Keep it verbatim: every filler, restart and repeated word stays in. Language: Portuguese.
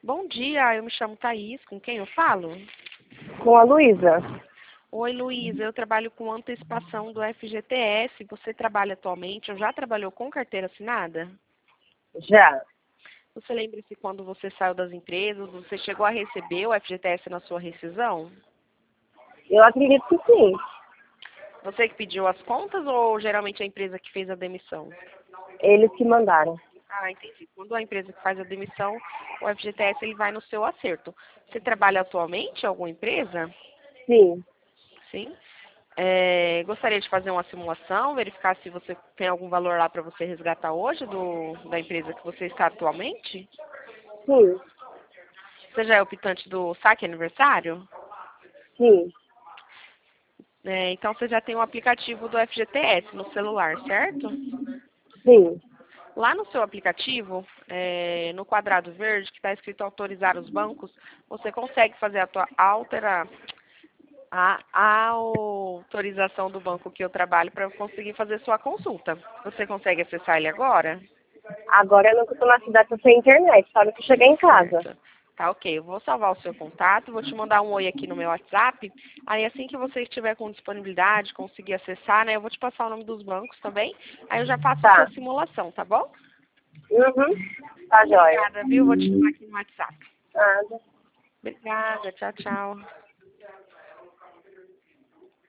Bom dia, eu me chamo Thaís, com quem eu falo? Com a Luísa. Oi, Luísa, eu trabalho com antecipação do F G T S. Você trabalha atualmente ou já trabalhou com carteira assinada? Já. Você lembra se quando você saiu das empresas, você chegou a receber o F G T S na sua rescisão? Eu acredito que sim. Você que pediu as contas ou geralmente a empresa que fez a demissão? Eles que mandaram. Ah, entendi. Quando a empresa que faz a demissão, o F G T S ele vai no seu acerto. Você trabalha atualmente em alguma empresa? Sim. Sim. É, gostaria de fazer uma simulação, verificar se você tem algum valor lá para você resgatar hoje do, da empresa que você está atualmente? Sim. Você já é optante do saque aniversário? Sim. É, então você já tem o aplicativo do F G T S no celular, certo? Sim. Lá no seu aplicativo, é, no quadrado verde que está escrito autorizar os bancos, você consegue fazer a tua altera, a, a autorização do banco que eu trabalho para conseguir fazer sua consulta. Você consegue acessar ele agora? Agora eu não estou na cidade, tô sem internet, sabe que eu cheguei em casa. Certo. Tá, ok. Eu vou salvar o seu contato, vou te mandar um oi aqui no meu WhatsApp. Aí assim que você estiver com disponibilidade, conseguir acessar, né, eu vou te passar o nome dos bancos também. Aí eu já faço a sua Tá. simulação, tá bom? Uhum. Tá joia. Obrigada, viu? Vou te chamar aqui no WhatsApp. Nada. Obrigada. Tchau, tchau.